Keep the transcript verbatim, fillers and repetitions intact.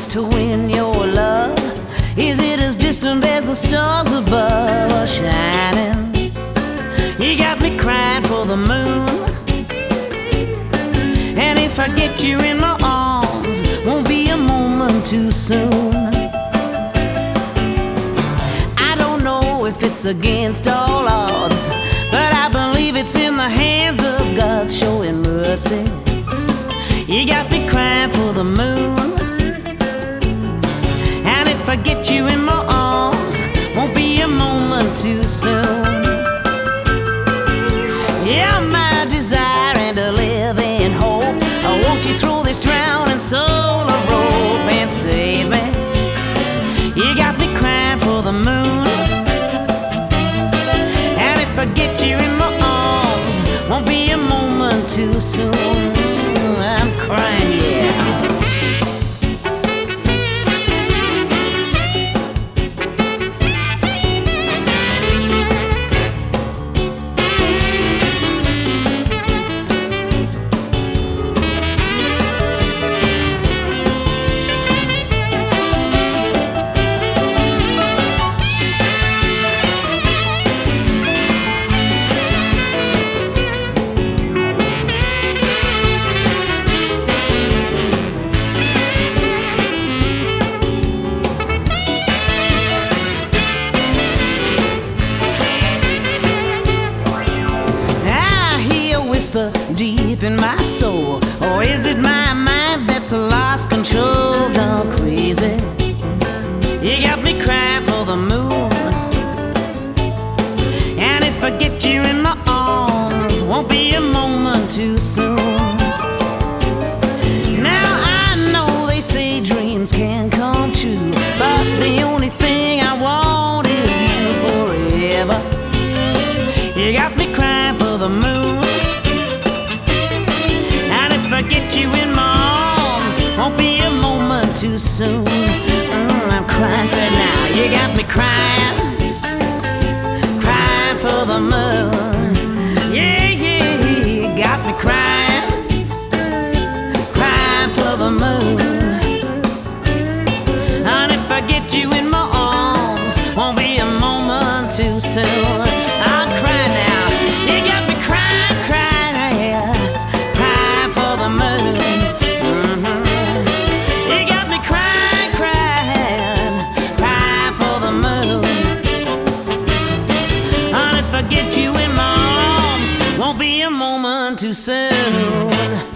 chance to win your love? Is it as distant as the stars above are shining? You got me crying for the moon, and if I get you in my arms, won't be a moment too soon. I don't know if it's against all odds, but I believe it's in the hands of God showing mercy. You got me crying for the moon, and if I get you in my arms, won't be a moment too soon. Yeah, my desire and to live in hope. I want you through this drowning soul a rope and save me. You got me crying for the moon, and if I get you in my arms, won't be a moment too soon. I'm crying, yeah. Deep in my soul, or is it my mind that's lost control, gone crazy? You got me crying for the moon, and if I get you in my arms, won't be a moment too soon. Now I know they say dreams can come true, but the only thing I want is you forever. You got me crying for the moon, if I get you in my arms, won't be a moment too soon. Mm, I'm crying for now. You got me crying, crying for the moon. Yeah, yeah, you got me crying, crying for the moon. And if I get you in my arms, won't be a moment too soon. I'm crying now. You got me crying, crying, yeah. Get you in my arms, won't be a moment too soon.